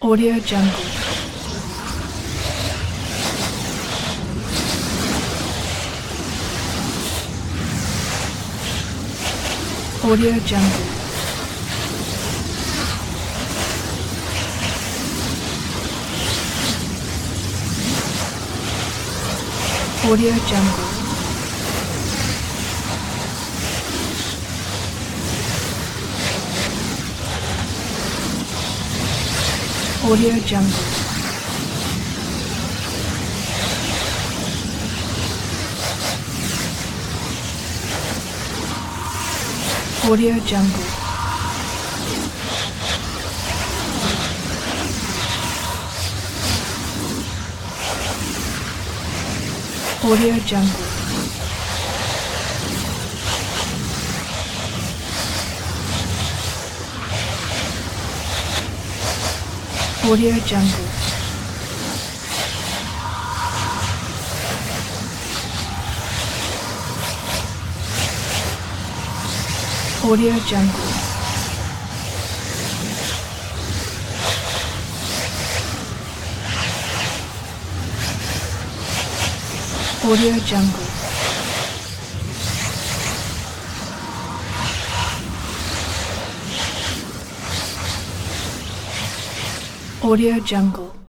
Audio Jungle. Audio Jungle. Audio Jungle. Audio Jungle. Audio Jungle. Audio Jungle. Audio Jungle. Audio Jungle. Audio Jungle. Audio Jungle.